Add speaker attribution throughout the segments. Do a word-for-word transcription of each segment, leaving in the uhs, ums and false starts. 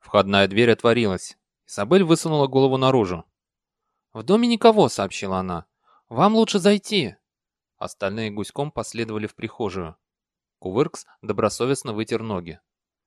Speaker 1: Входная дверь отворилась. Изабель высунула голову наружу. «В доме никого», — сообщила она. «Вам лучше зайти». Остальные гуськом последовали в прихожую. Кувыркс добросовестно вытер ноги.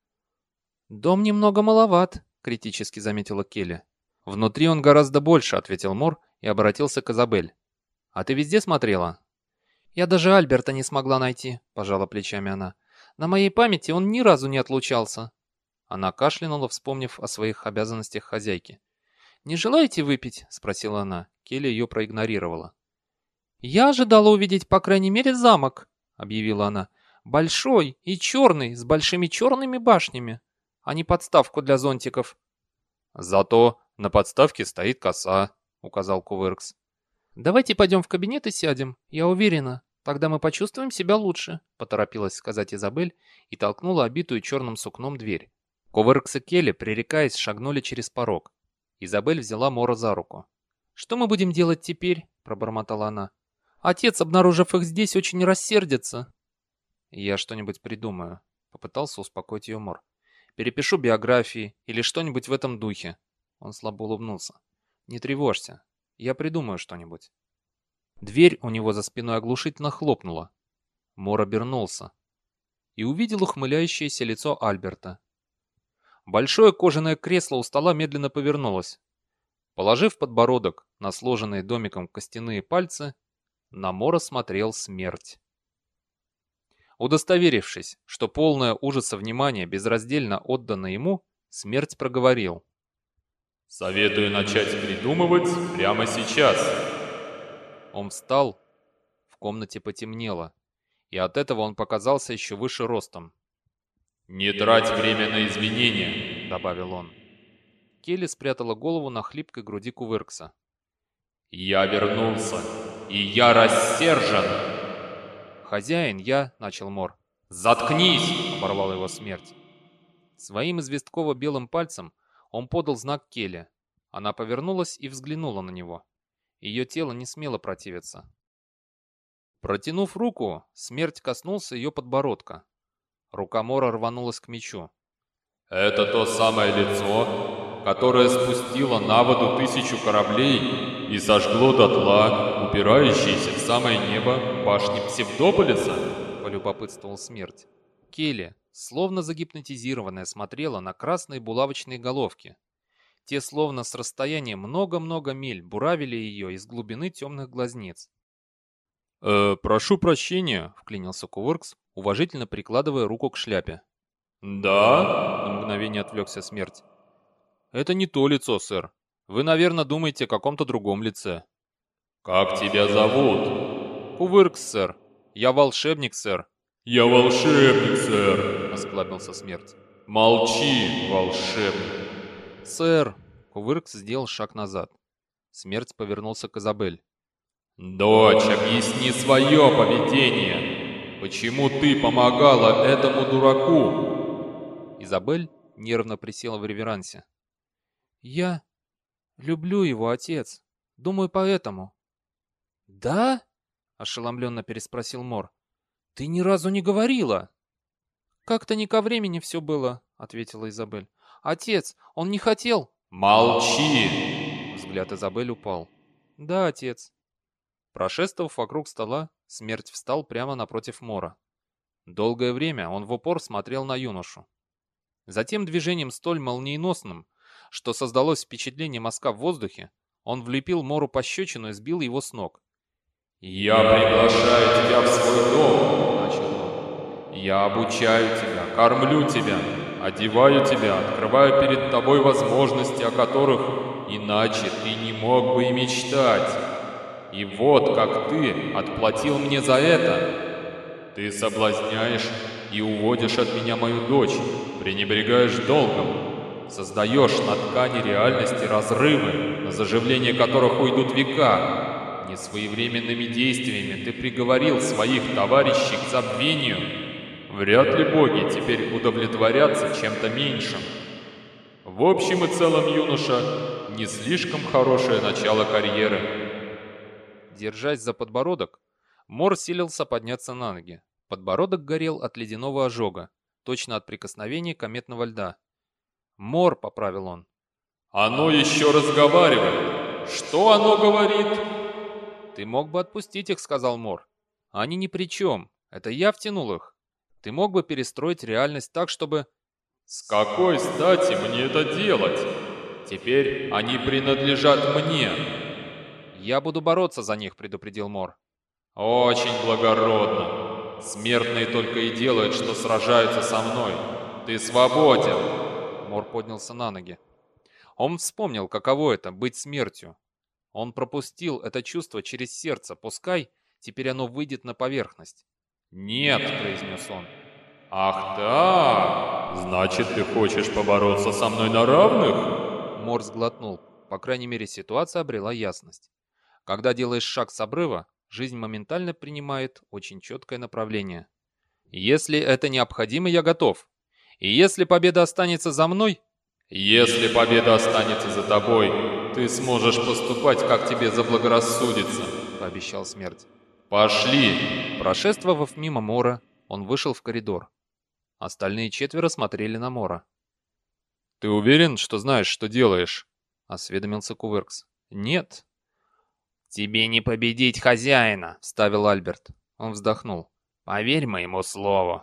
Speaker 1: «Дом немного маловат», — критически заметила Келли. «Внутри он гораздо больше», — ответил Мор и обратился к Изабель. «А ты везде смотрела?» «Я даже Альберта не смогла найти», — пожала плечами она. «На моей памяти он ни разу не отлучался». Она кашлянула, вспомнив о своих обязанностях хозяйки. «Не желаете выпить?» — спросила она. Келли ее проигнорировала. «Я ожидала увидеть, по крайней мере, замок», — объявила она. «Большой и черный, с большими черными башнями, а не подставку для зонтиков».
Speaker 2: «Зато на подставке стоит коса», — указал Кувыркс.
Speaker 1: «Давайте пойдем в кабинет и сядем, я уверена. Тогда мы почувствуем себя лучше», — поторопилась сказать Изабель и толкнула обитую черным сукном дверь. Кувыркс и Келли, пререкаясь, шагнули через порог. Изабель взяла Мора за руку. «Что мы будем делать теперь?» — пробормотала она. «Отец, обнаружив их здесь, очень рассердится». «Я что-нибудь придумаю», — попытался успокоить ее Мор. «Перепишу биографии или что-нибудь в этом духе». Он слабо улыбнулся. «Не тревожься, я придумаю что-нибудь». Дверь у него за спиной оглушительно хлопнула. Мор обернулся и увидел ухмыляющееся лицо Альберта. Большое кожаное кресло у стола медленно повернулось. Положив подбородок на сложенные домиком костяные пальцы, на Мора смотрел смерть. Удостоверившись, что полное ужаса внимание безраздельно отдано ему, смерть проговорил.
Speaker 2: «Советую начать придумывать прямо сейчас».
Speaker 1: Он встал, в комнате потемнело, и от этого он показался еще выше ростом.
Speaker 2: «Не трать время на извинения», —
Speaker 1: добавил он. Келли спрятала голову на хлипкой груди Кувыркса.
Speaker 2: «Я вернулся, и я рассержен!»
Speaker 1: «Хозяин, я...» — начал Мор.
Speaker 2: «Заткнись!» —
Speaker 1: оборвал его смерть. Своим известково-белым пальцем он подал знак Келли. Она повернулась и взглянула на него. Ее тело не смело противиться. Протянув руку, смерть коснулся ее подбородка. Рука Мора рванулась к мечу.
Speaker 2: «Это то самое лицо, которое спустило на воду тысячу кораблей и сожгло дотла упирающиеся в самое небо башни Псевдополиса?»
Speaker 1: — полюбопытствовал смерть. Келли, словно загипнотизированная, смотрела на красные булавочные головки. Те, словно с расстояния много-много миль, буравили ее из глубины темных глазниц. «Э, прошу прощения», — вклинился Кувыркс, уважительно прикладывая руку к шляпе.
Speaker 2: «Да?» —
Speaker 1: на мгновение отвлекся смерть. «Это не то лицо, сэр. Вы, наверное, думаете о каком-то другом лице».
Speaker 2: «Как тебя зовут?»
Speaker 1: «Кувыркс, сэр. Я волшебник, сэр».
Speaker 2: «Я волшебник, сэр», —
Speaker 1: осклабился смерть.
Speaker 2: «Молчи, волшебник».
Speaker 1: «Сэр!» — Кувыркс сделал шаг назад. Смерть повернулся к Изабель.
Speaker 2: «Дочь, объясни свое поведение. Почему ты помогала этому дураку?»
Speaker 1: Изабель нервно присела в реверансе. «Я люблю его, отец. Думаю, поэтому». «Да?» — ошеломленно переспросил Мор. «Ты ни разу не говорила». «Как-то не ко времени все было», — ответила Изабель. «Отец, он не хотел».
Speaker 2: «Молчи!»
Speaker 1: Взгляд Изабель упал. «Да, отец». Прошествовав вокруг стола, смерть встал прямо напротив Мора. Долгое время он в упор смотрел на юношу. Затем движением столь молниеносным, что создалось впечатление мазка в воздухе, он влепил Мору пощечину и сбил его с ног.
Speaker 2: «Я приглашаю тебя в свой дом», — начал он. «Я обучаю тебя, кормлю тебя, одеваю тебя, открываю перед тобой возможности, о которых иначе ты не мог бы и мечтать. И вот как ты отплатил мне за это. Ты соблазняешь и уводишь от меня мою дочь, пренебрегаешь долгом, создаешь на ткани реальности разрывы, на заживление которых уйдут века. Несвоевременными действиями ты приговорил своих товарищей к забвению. Вряд ли боги теперь удовлетворятся чем-то меньшим. В общем и целом, юноша, не слишком хорошее начало карьеры».
Speaker 1: Держась за подбородок, Мор силился подняться на ноги. Подбородок горел от ледяного ожога, точно от прикосновения кометного льда. Мор, поправил он.
Speaker 2: Оно еще разговаривает. Что оно говорит?
Speaker 1: Ты мог бы отпустить их, сказал Мор. Они ни при чем. Это я втянул их. Ты мог бы перестроить реальность так, чтобы...
Speaker 2: С какой стати мне это делать? Теперь они принадлежат мне.
Speaker 1: Я буду бороться за них, предупредил Мор.
Speaker 2: Очень благородно. Смертные только и делают, что сражаются со мной. Ты свободен.
Speaker 1: Мор поднялся на ноги. Он вспомнил, каково это — быть смертью. Он пропустил это чувство через сердце, пускай теперь оно выйдет на поверхность.
Speaker 2: «Нет», — произнес он. «Ах так, значит, ты хочешь побороться со мной на равных?»
Speaker 1: Мор сглотнул. По крайней мере, ситуация обрела ясность. Когда делаешь шаг с обрыва, жизнь моментально принимает очень четкое направление. Если это необходимо, я готов. И если победа останется за мной...
Speaker 2: Если победа останется за тобой, ты сможешь поступать, как тебе заблагорассудится,
Speaker 1: пообещал смерть.
Speaker 2: Пошли!
Speaker 1: Прошествовав мимо Мора, он вышел в коридор. Остальные четверо смотрели на Мора. «Ты уверен, что знаешь, что делаешь?» — осведомился Кувыркс. «Нет». «Тебе не победить хозяина», — вставил Альберт. Он вздохнул. «Поверь моему слову».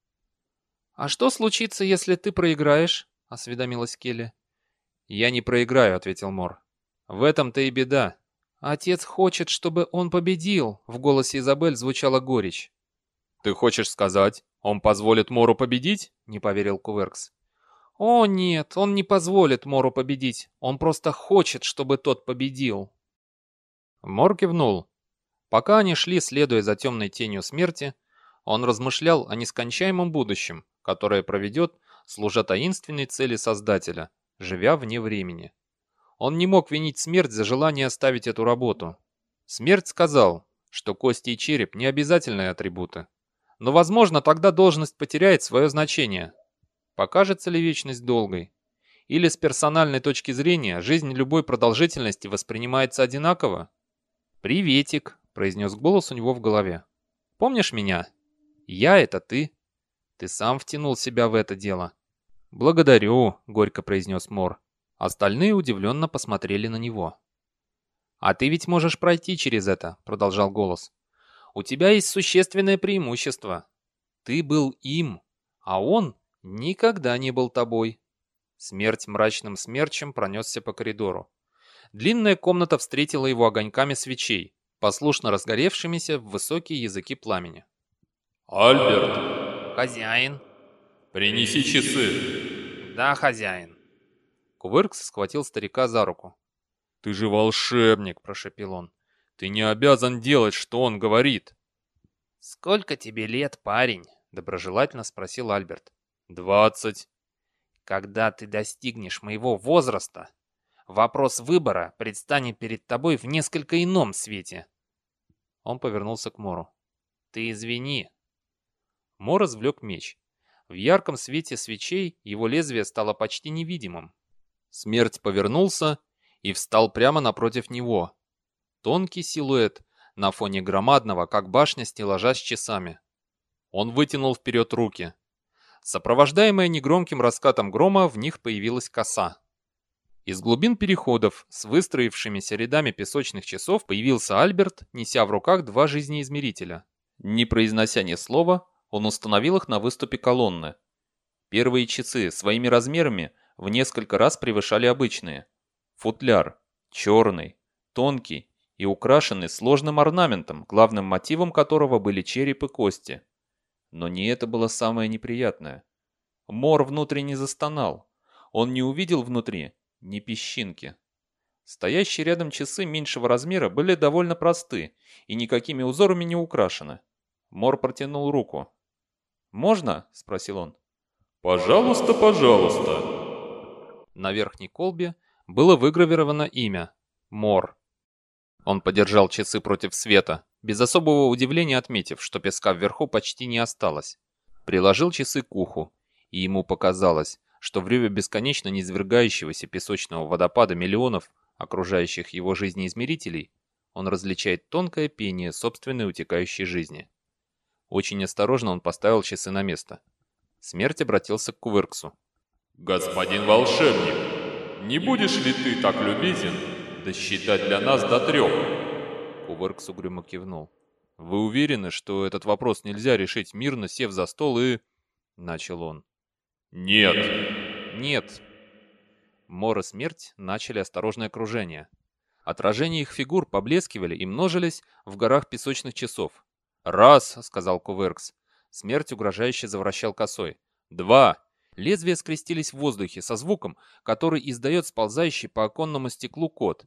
Speaker 1: «А что случится, если ты проиграешь?» — осведомилась Келли. «Я не проиграю», — ответил Мор. «В этом-то и беда. Отец хочет, чтобы он победил», — в голосе Изабель звучала горечь. «Ты хочешь сказать, он позволит Мору победить?» — не поверил Кувыркс. «О, нет, он не позволит Мору победить. Он просто хочет, чтобы тот победил». Мор кивнул. Пока они шли, следуя за темной тенью смерти, он размышлял о нескончаемом будущем, которое проведет, служа таинственной цели Создателя, живя вне времени. Он не мог винить смерть за желание оставить эту работу. Смерть сказал, что кости и череп не обязательные атрибуты. Но, возможно, тогда должность потеряет свое значение. Покажется ли вечность долгой? Или с персональной точки зрения жизнь любой продолжительности воспринимается одинаково? «Приветик», — произнес голос у него в голове. «Помнишь меня? Я — это ты. Ты сам втянул себя в это дело». «Благодарю», — горько произнес Мор. Остальные удивленно посмотрели на него. «А ты ведь можешь пройти через это», — продолжал голос. «У тебя есть существенное преимущество. Ты был им, а он никогда не был тобой». Смерть мрачным смерчем пронесся по коридору. Длинная комната встретила его огоньками свечей, послушно разгоревшимися в высокие языки пламени.
Speaker 2: «Альберт!»
Speaker 1: «Хозяин!»
Speaker 2: «Принеси часы!»
Speaker 1: «Да, хозяин!» Кувыркс схватил старика за руку. «Ты же волшебник!» – прошепел он. «Ты не обязан делать, что он говорит!» «Сколько тебе лет, парень?» – доброжелательно спросил Альберт. «Двадцать». «Когда ты достигнешь моего возраста, вопрос выбора предстанет перед тобой в несколько ином свете». Он повернулся к Мору. «Ты извини». Мор извлек меч. В ярком свете свечей его лезвие стало почти невидимым. Смерть повернулся и встал прямо напротив него. Тонкий силуэт на фоне громадного, как башня, стеллажа с часами. Он вытянул вперед руки. Сопровождаемая негромким раскатом грома, в них появилась коса. Из глубин переходов с выстроившимися рядами песочных часов появился Альберт, неся в руках два жизнеизмерителя. Не произнося ни слова, он установил их на выступе колонны. Первые часы своими размерами в несколько раз превышали обычные. Футляр, черный, тонкий и украшенный сложным орнаментом, главным мотивом которого были череп и кости. Но не это было самое неприятное. Мор внутренне застонал. Он не увидел внутри ни песчинки. Стоящие рядом часы меньшего размера были довольно просты и никакими узорами не украшены. Мор протянул руку. «Можно?» – спросил он.
Speaker 2: «Пожалуйста, пожалуйста».
Speaker 1: На верхней колбе было выгравировано имя – Мор. Он подержал часы против света, без особого удивления отметив, что песка вверху почти не осталось. Приложил часы к уху, и ему показалось, что в реве бесконечно низвергающегося песочного водопада миллионов окружающих его жизнеизмерителей он различает тонкое пение собственной утекающей жизни. Очень осторожно он поставил часы на место. Смерть обратился к Кувырксу.
Speaker 2: «Господин волшебник, не будешь ли ты так любезен досчитать для нас до трех?»
Speaker 1: Кувыркс угрюмо кивнул. «Вы уверены, что этот вопрос нельзя решить мирно, сев за стол и...» — начал он.
Speaker 2: «Нет».
Speaker 1: «Нет». Мор и Смерть начали осторожное кружение. Отражения их фигур поблескивали и множились в горах песочных часов. «Раз!» — сказал Кувыркс. Смерть угрожающе завращал косой. «Два!» Лезвия скрестились в воздухе со звуком, который издает сползающий по оконному стеклу кот.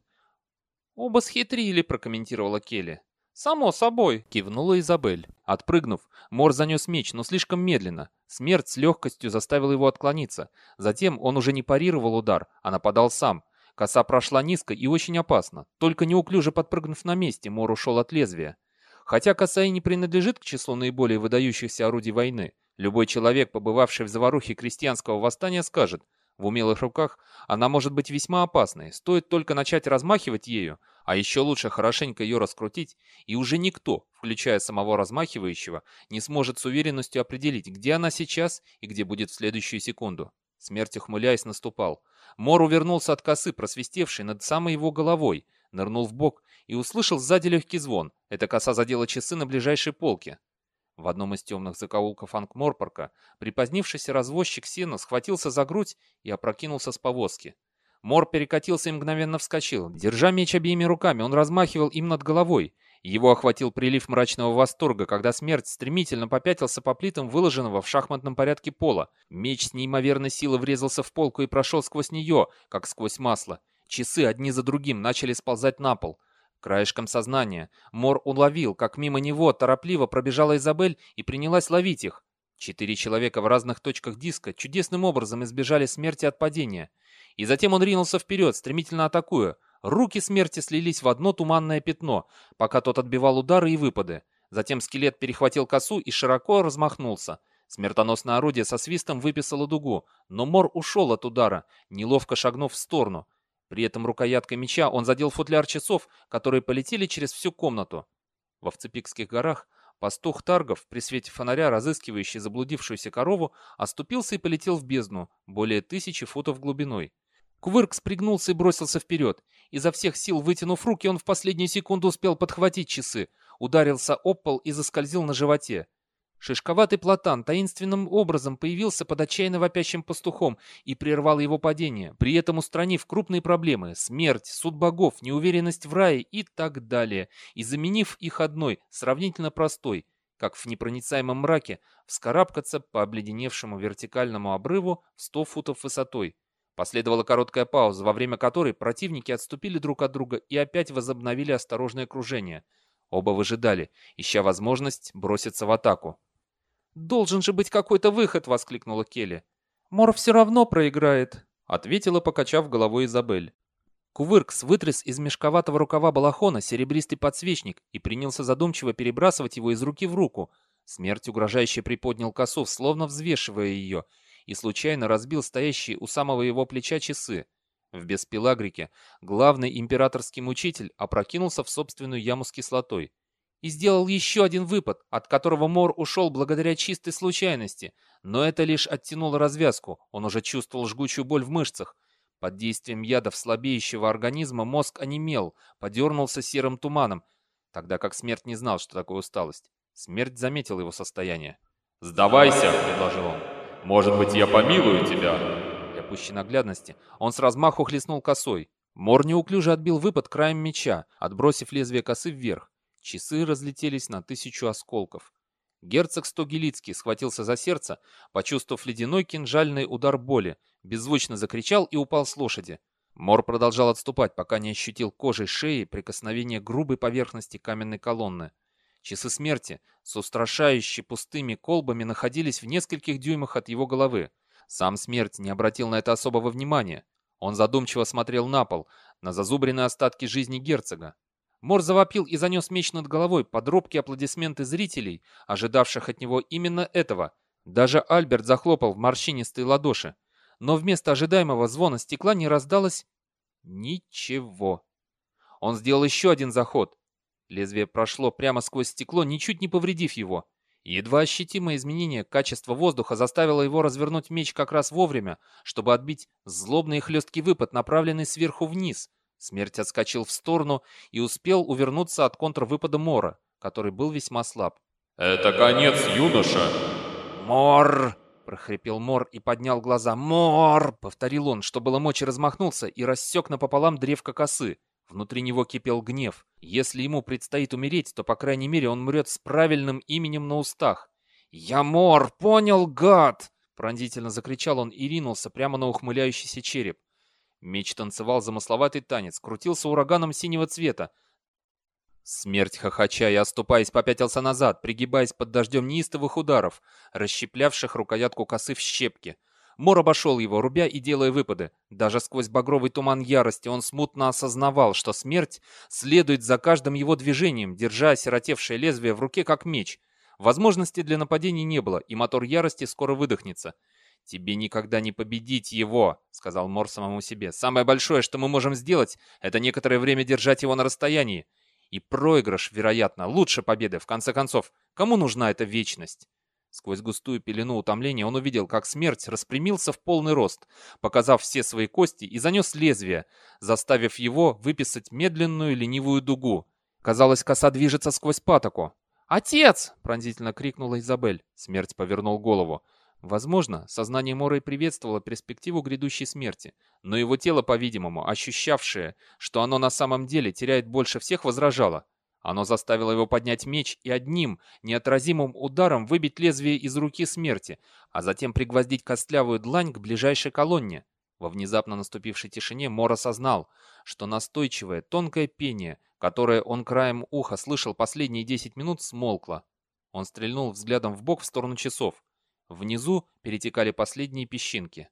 Speaker 1: «Оба схитрили», — прокомментировала Келли. «Само собой», — кивнула Изабель. Отпрыгнув, Мор занес меч, но слишком медленно. Смерть с легкостью заставила его отклониться. Затем он уже не парировал удар, а нападал сам. Коса прошла низко и очень опасно. Только неуклюже подпрыгнув на месте, Мор ушел от лезвия. Хотя коса и не принадлежит к числу наиболее выдающихся орудий войны, любой человек, побывавший в заварухе крестьянского восстания, скажет, в умелых руках она может быть весьма опасной, стоит только начать размахивать ею, а еще лучше хорошенько ее раскрутить, и уже никто, включая самого размахивающего, не сможет с уверенностью определить, где она сейчас и где будет в следующую секунду. Смерть, ухмыляясь, наступал. Мор увернулся от косы, просвистевшей над самой его головой, нырнул в бок и услышал сзади легкий звон. Эта коса задела часы на ближайшей полке. В одном из темных закоулков Анкморпорка припозднившийся развозчик сена схватился за грудь и опрокинулся с повозки. Мор перекатился и мгновенно вскочил. Держа меч обеими руками, он размахивал им над головой. Его охватил прилив мрачного восторга, когда Смерть стремительно попятился по плитам выложенного в шахматном порядке пола. Меч с неимоверной силой врезался в полку и прошел сквозь нее, как сквозь масло. Часы одни за другим начали сползать на пол. Краешком сознания Мор уловил, как мимо него торопливо пробежала Изабель и принялась ловить их. Четыре человека в разных точках диска чудесным образом избежали смерти от падения. И затем он ринулся вперед, стремительно атакуя. Руки Смерти слились в одно туманное пятно, пока тот отбивал удары и выпады. Затем скелет перехватил косу и широко размахнулся. Смертоносное орудие со свистом выписало дугу, но Мор ушел от удара, неловко шагнув в сторону. При этом рукояткой меча он задел футляр часов, которые полетели через всю комнату. Во Вцепикских горах пастух Таргов, при свете фонаря, разыскивающий заблудившуюся корову, оступился и полетел в бездну, более тысячи футов глубиной. Кувыркс пригнулся и бросился вперед. Изо всех сил вытянув руки, он в последнюю секунду успел подхватить часы, ударился об пол и заскользил на животе. Шишковатый платан таинственным образом появился под отчаянно вопящим пастухом и прервал его падение, при этом устранив крупные проблемы — смерть, суд богов, неуверенность в рае и так далее, и заменив их одной, сравнительно простой, как в непроницаемом мраке, вскарабкаться по обледеневшему вертикальному обрыву в сто футов высотой. Последовала короткая пауза, во время которой противники отступили друг от друга и опять возобновили осторожное кружение. Оба выжидали, ища возможность броситься в атаку. «Должен же быть какой-то выход!» — воскликнула Келли. «Мор все равно проиграет!» — ответила, покачав головой Изабель. Кувыркс вытряс из мешковатого рукава балахона серебристый подсвечник и принялся задумчиво перебрасывать его из руки в руку. Смерть угрожающе приподнял косу, словно взвешивая ее, и случайно разбил стоящие у самого его плеча часы. В Беспелагрике главный императорский мучитель опрокинулся в собственную яму с кислотой и сделал еще один выпад, от которого Мор ушел благодаря чистой случайности, но это лишь оттянуло развязку, он уже чувствовал жгучую боль в мышцах. Под действием ядов слабеющего организма мозг онемел, подернулся серым туманом, тогда как Смерть не знал, что такое усталость. Смерть заметил его состояние.
Speaker 2: «Сдавайся», — предложил он. «Может быть, я помилую тебя?»
Speaker 1: Для пущей наглядности он с размаху хлестнул косой. Мор неуклюже отбил выпад краем меча, отбросив лезвие косы вверх. Часы разлетелись на тысячу осколков. Герцог Стогелицкий схватился за сердце, почувствовав ледяной кинжальный удар боли, беззвучно закричал и упал с лошади. Мор продолжал отступать, пока не ощутил кожей шеи прикосновение грубой поверхности каменной колонны. Часы смерти с устрашающе пустыми колбами находились в нескольких дюймах от его головы. Сам Смерть не обратил на это особого внимания. Он задумчиво смотрел на пол, на зазубренные остатки жизни герцога. Мор завопил и занес меч над головой под робкие аплодисменты зрителей, ожидавших от него именно этого. Даже Альберт захлопал в морщинистые ладоши. Но вместо ожидаемого звона стекла не раздалось ничего. Он сделал еще один заход. Лезвие прошло прямо сквозь стекло, ничуть не повредив его. Едва ощутимое изменение качества воздуха заставило его развернуть меч как раз вовремя, чтобы отбить злобный и хлесткий выпад, направленный сверху вниз. Смерть отскочил в сторону и успел увернуться от контрвыпада Мора, который был весьма слаб.
Speaker 2: «Это конец, юноша!»
Speaker 1: «Мор!» — прохрипел Мор и поднял глаза. «Мор!» — повторил он, что было мочи, размахнулся и рассек напополам древко косы. Внутри него кипел гнев. Если ему предстоит умереть, то, по крайней мере, он умрет с правильным именем на устах. «Я Мор! Понял, гад!» — пронзительно закричал он и ринулся прямо на ухмыляющийся череп. Меч танцевал замысловатый танец, крутился ураганом синего цвета. Смерть, хохоча и оступаясь, попятился назад, пригибаясь под дождем неистовых ударов, расщеплявших рукоятку косы в щепки. Мор обошел его, рубя и делая выпады. Даже сквозь багровый туман ярости он смутно осознавал, что смерть следует за каждым его движением, держа осиротевшее лезвие в руке как меч. Возможности для нападения не было, и мотор ярости скоро выдохнется. «Тебе никогда не победить его», — сказал Мор самому себе. «Самое большое, что мы можем сделать, это некоторое время держать его на расстоянии. И проигрыш, вероятно, лучше победы. В конце концов, кому нужна эта вечность?» Сквозь густую пелену утомления он увидел, как смерть распрямился в полный рост, показав все свои кости, и занес лезвие, заставив его выписать медленную ленивую дугу. Казалось, коса движется сквозь патоку. «Отец!» — пронзительно крикнула Изабель. Смерть повернул голову. Возможно, сознание Мора и приветствовало перспективу грядущей смерти, но его тело, по-видимому, ощущавшее, что оно на самом деле теряет больше всех, возражало. Оно заставило его поднять меч и одним неотразимым ударом выбить лезвие из руки смерти, а затем пригвоздить костлявую длань к ближайшей колонне. Во внезапно наступившей тишине Мор осознал, что настойчивое, тонкое пение, которое он краем уха слышал последние десять минут, смолкло. Он стрельнул взглядом вбок в сторону часов. Внизу перетекали последние песчинки.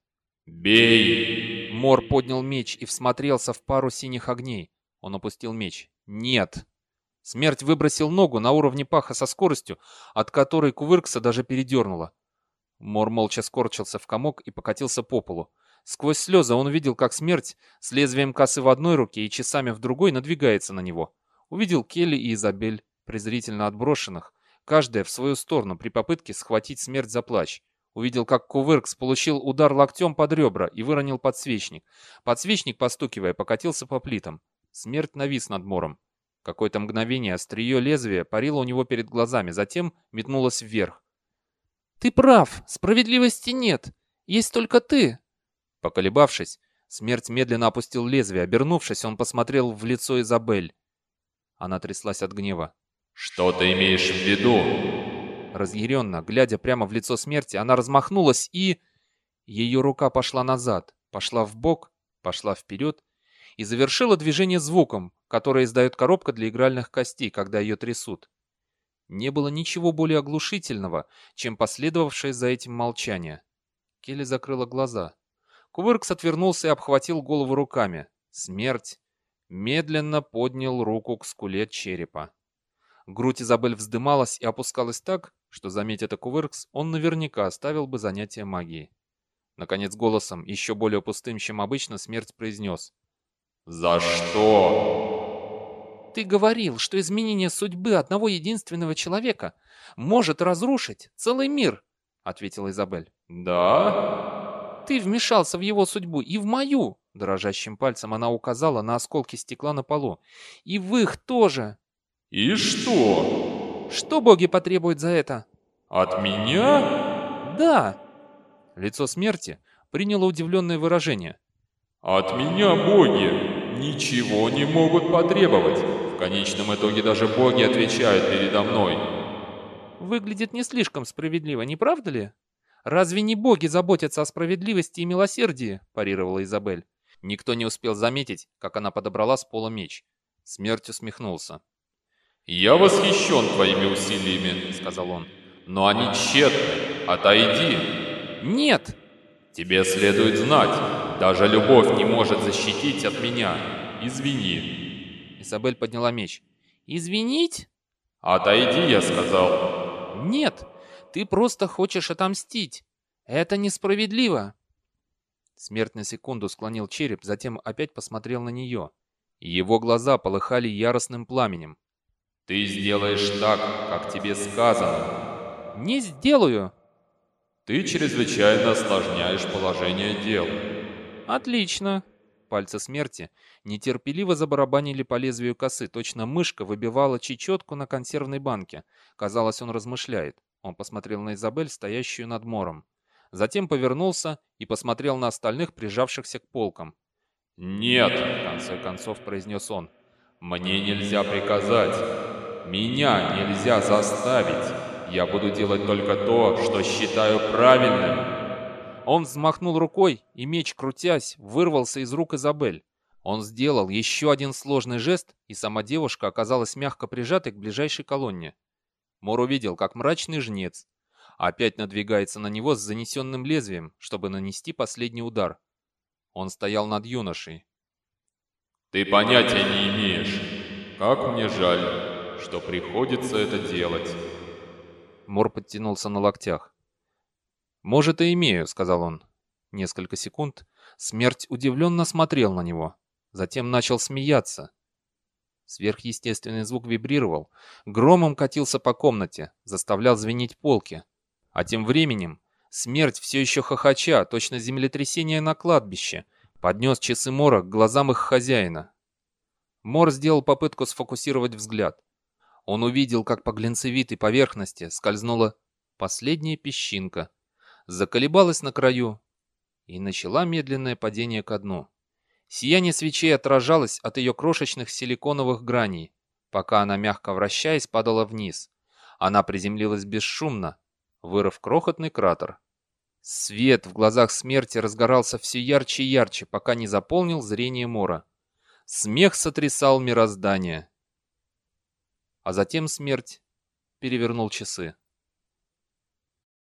Speaker 2: «Бей!»
Speaker 1: Мор поднял меч и всмотрелся в пару синих огней. Он опустил меч. «Нет!» Смерть выбросил ногу на уровне паха со скоростью, от которой кувыркса даже передернуло. Мор молча скорчился в комок и покатился по полу. Сквозь слезы он увидел, как смерть с лезвием косы в одной руке и часами в другой надвигается на него. Увидел Келли и Изабель, презрительно отброшенных, каждая в свою сторону при попытке схватить смерть за плащ. Увидел, как Кувыркс получил удар локтем под ребра и выронил подсвечник. Подсвечник, постукивая, покатился по плитам. Смерть навис над Мором. Какое-то мгновение острие лезвия парило у него перед глазами, затем метнулось вверх. «Ты прав, справедливости нет. Есть только ты». Поколебавшись, смерть медленно опустил лезвие. Обернувшись, он посмотрел в лицо Изабель. Она тряслась от гнева.
Speaker 2: «Что ты имеешь в виду?»
Speaker 1: Разъяренно, глядя прямо в лицо смерти, она размахнулась и... Ее рука пошла назад, пошла вбок, пошла вперед и завершила движение звуком, которое издает коробка для игральных костей, когда ее трясут. Не было ничего более оглушительного, чем последовавшее за этим молчание. Келли закрыла глаза. Кувыркс отвернулся и обхватил голову руками. Смерть медленно поднял руку к скуле черепа. Грудь Изабель вздымалась и опускалась так, что, заметь это Кувыркс, он наверняка оставил бы занятие магией. Наконец, голосом, еще более пустым, чем обычно, смерть произнес.
Speaker 2: «За что?»
Speaker 1: «Ты говорил, что изменение судьбы одного единственного человека может разрушить целый мир», — ответила Изабель.
Speaker 2: «Да?»
Speaker 1: «Ты вмешался в его судьбу и в мою», — дрожащим пальцем она указала на осколки стекла на полу. «И в их тоже».
Speaker 2: «И что?»
Speaker 1: «Что боги потребуют за это?»
Speaker 2: «От меня?»
Speaker 1: «Да». Лицо смерти приняло удивленное выражение.
Speaker 2: «От меня боги ничего не могут потребовать. В конечном итоге даже боги отвечают передо мной».
Speaker 1: «Выглядит не слишком справедливо, не правда ли? Разве не боги заботятся о справедливости и милосердии?» – парировала Изабель. Никто не успел заметить, как она подобрала с пола меч. Смерть усмехнулся.
Speaker 2: «Я восхищен твоими усилиями», — сказал он. «Но они тщетны. Отойди».
Speaker 1: «Нет!»
Speaker 2: «Тебе следует знать, даже любовь не может защитить от меня. Извини».
Speaker 1: Изабель подняла меч. «Извинить?»
Speaker 2: «Отойди», — я сказал.
Speaker 1: «Нет, ты просто хочешь отомстить. Это несправедливо». Смерть на секунду склонил череп, затем опять посмотрел на нее. Его глаза полыхали яростным пламенем.
Speaker 2: «Ты сделаешь так, как тебе сказано».
Speaker 1: Не сделаю.
Speaker 2: Ты чрезвычайно осложняешь положение дел.
Speaker 1: Отлично. Пальцы смерти нетерпеливо забарабанили по лезвию косы, точно мышка выбивала чечетку на консервной банке. Казалось, он размышляет. Он посмотрел на Изабель, стоящую над Мором. Затем повернулся и посмотрел на остальных, прижавшихся к полкам.
Speaker 2: «Нет», — в конце концов произнес он, — «мне нельзя приказать. Меня нельзя заставить. Я буду делать только то, что считаю правильным».
Speaker 1: Он взмахнул рукой, и меч, крутясь, вырвался из рук Изабель. Он сделал еще один сложный жест, и сама девушка оказалась мягко прижатой к ближайшей колонне. Мор увидел, как мрачный жнец опять надвигается на него с занесенным лезвием, чтобы нанести последний удар. Он стоял над юношей.
Speaker 2: «Ты понятия не имеешь. Как мне жаль, что приходится это делать».
Speaker 1: Мор подтянулся на локтях. «Может, и имею», — сказал он. Несколько секунд смерть удивленно смотрел на него. Затем начал смеяться. Сверхъестественный звук вибрировал, громом катился по комнате, заставлял звенеть полки. А тем временем смерть, все еще хохоча, точно землетрясение на кладбище, поднес часы Мора к глазам их хозяина. Мор сделал попытку сфокусировать взгляд. Он увидел, как по глинцевитой поверхности скользнула последняя песчинка, заколебалась на краю и начала медленное падение ко дну. Сияние свечей отражалось от ее крошечных силиконовых граней, пока она, мягко вращаясь, падала вниз. Она приземлилась бесшумно, вырыв крохотный кратер. Свет в глазах смерти разгорался все ярче и ярче, пока не заполнил зрение Мора. Смех сотрясал мироздание. А затем смерть перевернул часы.